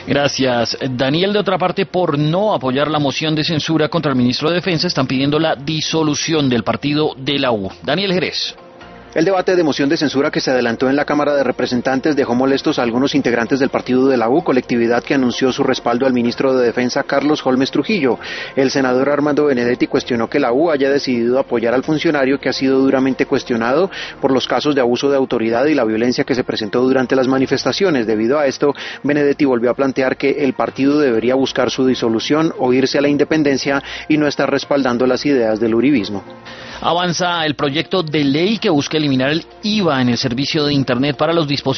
Gracias, Daniel. De otra parte, por no apoyar la moción de censura contra el ministro de Defensa, están pidiendo la disolución del partido de la U. Daniel Jerez. El debate de moción de censura que se adelantó en la Cámara de Representantes dejó molestos a algunos integrantes del partido de la U, colectividad que anunció su respaldo al ministro de Defensa Carlos Holmes Trujillo. El senador Armando Benedetti cuestionó que la U haya decidido apoyar al funcionario que ha sido duramente cuestionado por los casos de abuso de autoridad y la violencia que se presentó durante las manifestaciones. Debido a esto, Benedetti volvió a plantear que el partido debería buscar su disolución o irse a la independencia y no estar respaldando las ideas del uribismo. Avanza el proyecto de ley que busca eliminar el IVA en el servicio de Internet para los dispositivos